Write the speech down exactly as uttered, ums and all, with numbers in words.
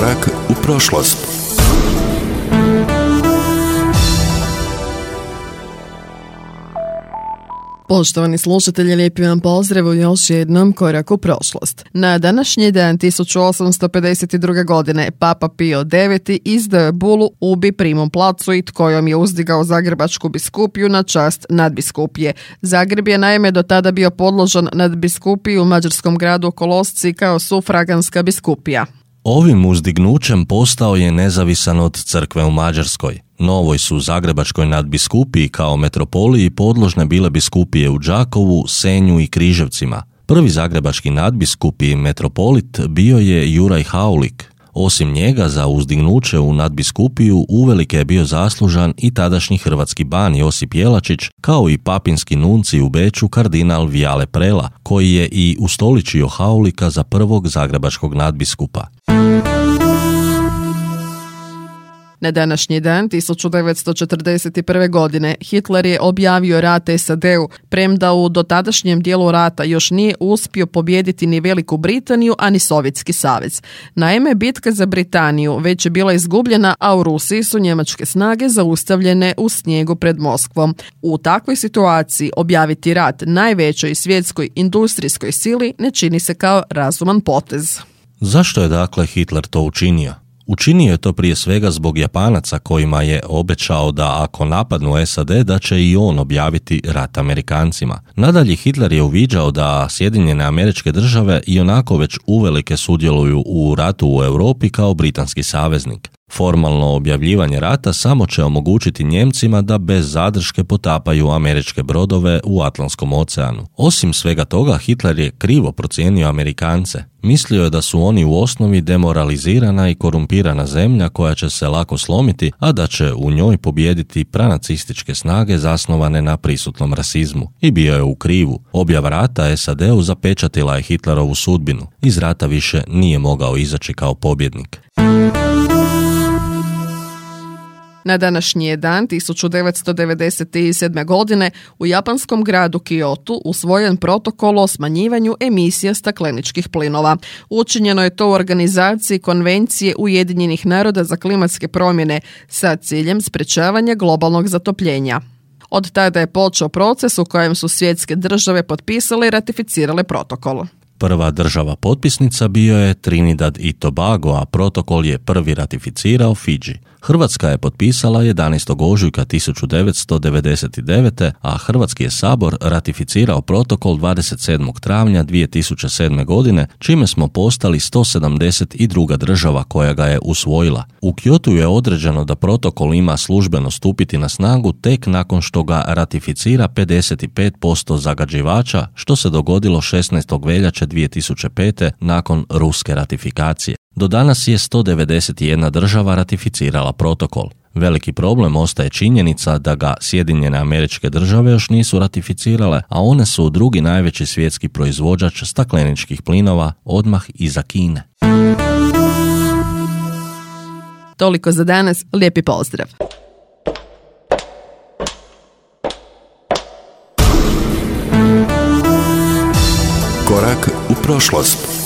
Korak u prošlost. Poštovani slušatelji, lijepi vam pozdrav u još jednom Koraku u prošlost. Na današnji dan tisuću osamsto pedeset druge. godine Papa Pio deveti izdao je bulu Ubi primum placuit kojom je uzdigao Zagrebačku biskupiju na čast nadbiskupije. Zagreb je naime do tada bio podložan nadbiskupiji u mađarskom gradu Kolosci kao sufraganska biskupija. Ovim uzdignućem postao je nezavisan od crkve u Mađarskoj. Novoj su Zagrebačkoj nadbiskupiji kao metropoliji podložne bile biskupije u Đakovu, Senju i Križevcima. Prvi zagrebački nadbiskup i metropolit bio je Juraj Haulik. Osim njega za uzdignuće u nadbiskupiju uvelike je bio zaslužan i tadašnji hrvatski ban Josip Jelačić, kao i papinski nunci u Beču kardinal Viale Prela, koji je i ustoličio Haulika za prvog zagrebačkog nadbiskupa. Na današnji dan tisuću devetsto četrdeset prve. godine Hitler je objavio rat es a de u, premda u dotadašnjem dijelu rata još nije uspio pobijediti ni Veliku Britaniju, a ni Sovjetski savez. Naime, bitka za Britaniju već je bila izgubljena, a u Rusiji su njemačke snage zaustavljene u snijegu pred Moskvom. U takvoj situaciji objaviti rat najvećoj svjetskoj industrijskoj sili ne čini se kao razuman potez. Zašto je dakle Hitler to učinio? Učinio je to prije svega zbog Japanaca kojima je obećao da ako napadnu es a de da će i on objaviti rat Amerikancima. Nadalje, Hitler je uviđao da Sjedinjene Američke Države ionako već uvelike sudjeluju u ratu u Europi kao britanski saveznik. Formalno objavljivanje rata samo će omogućiti Njemcima da bez zadrške potapaju američke brodove u Atlantskom oceanu. Osim svega toga, Hitler je krivo procijenio Amerikance. Mislio je da su oni u osnovi demoralizirana i korumpirana zemlja koja će se lako slomiti, a da će u njoj pobijediti pranacističke snage zasnovane na prisutnom rasizmu. I bio je u krivu. Objava rata es a de u zapečatila je Hitlerovu sudbinu. Iz rata više nije mogao izaći kao pobjednik. Na današnji je dan tisuću devetsto devedeset sedme. godine u japanskom gradu Kyotu usvojen protokol o smanjivanju emisija stakleničkih plinova. Učinjeno je to u organizaciji Konvencije Ujedinjenih naroda za klimatske promjene sa ciljem sprečavanja globalnog zatopljenja. Od tada je počeo proces u kojem su svjetske države potpisale i ratificirale protokol. Prva država potpisnica bio je Trinidad i Tobago, a protokol je prvi ratificirao Fidži. Hrvatska je potpisala jedanaestog ožujka tisuću devetsto devedeset devete. a Hrvatski je sabor ratificirao protokol dvadeset sedmog travnja dvije tisuće sedme. godine, čime smo postali sto sedamdeset druga država koja ga je usvojila. U Kyotu je određeno da protokol ima službeno stupiti na snagu tek nakon što ga ratificira pedeset pet posto zagađivača, što se dogodilo šesnaestog veljače dvije tisuće pete. nakon ruske ratifikacije. Do danas je sto devedeset jedna država ratificirala protokol. Veliki problem ostaje činjenica da ga Sjedinjene Američke Države još nisu ratificirale, a one su drugi najveći svjetski proizvođač stakleničkih plinova odmah iza Kine. Toliko za danas, lijepi pozdrav! Korak u prošlost.